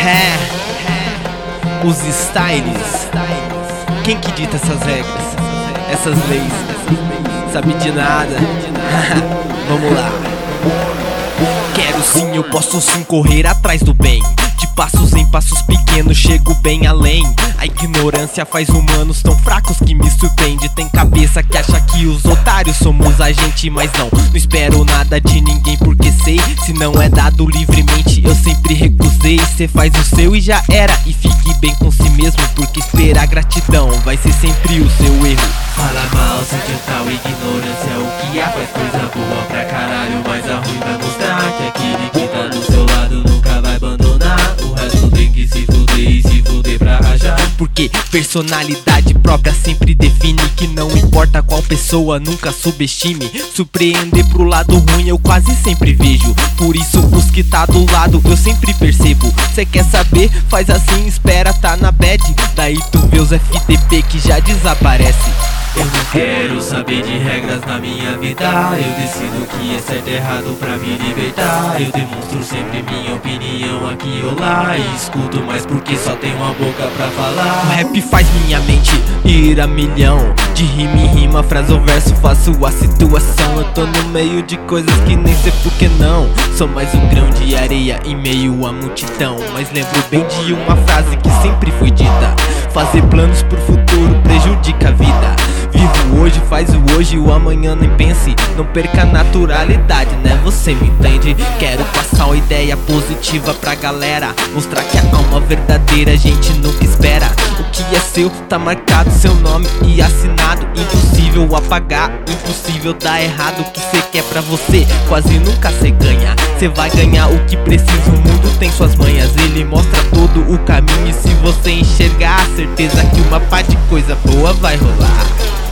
Os styles. Quem que dita essas regras? Essas leis? Sabe de nada. Vamos lá. Quero sim, eu posso sim correr atrás do bem. De passos em passos pequenos chego bem além. A ignorância faz humanos tão fracos que me surpreende. Tem cabeça que acha que os otários somos a gente, mas não espero nada de ninguém porque sei, se não é dado livremente eu sempre recusei. Cê faz o seu e já era, e fique bem com si mesmo, porque esperar gratidão vai ser sempre o seu erro. Fala mal, sentimental, ignorância é o que há. Faz coisa boa pra caralho, mas a ruim vai mostrar que aquele que tá do seu lado nunca vai abandonar. O resto tem que se fuder e se fuder pra rachar. Porque personalidade própria sempre define que não importa qual pessoa, nunca subestime. Surpreender pro lado ruim eu quase sempre vejo, por isso os que tá do lado eu sempre percebo. Cê quer saber? Faz assim, espera, tá na bad. Daí tu vê os FDP que já desaparece. Eu não quero saber de regras na minha vida. Eu decido o que é certo e errado pra me libertar. Eu demonstro sempre minha opinião aqui ou lá, e escuto mais porque só tenho uma boca pra falar. O rap faz minha mente ir a milhão. De rima em rima, frase ou verso, faço a situação. Eu tô no meio de coisas que nem sei por que não. Sou mais um grão de areia em meio à multidão. Mas lembro bem de uma frase que sempre foi dita: fazer planos pro futuro prejudica a vida. Vivo hoje, faz o hoje, o amanhã nem pense. Não perca a naturalidade, né? Você me entende? Quero passar uma ideia positiva pra galera, mostrar que a alma verdadeira a gente nunca espera. O que é seu tá marcado, seu nome e assinado. Impossível apagar, impossível dar errado. O que cê quer pra você, quase nunca cê ganha. Cê vai ganhar o que precisa, o mundo tem suas manhas. Ele mostra todo o caminho e se você enxergar, certeza que uma pá de coisa boa vai rolar.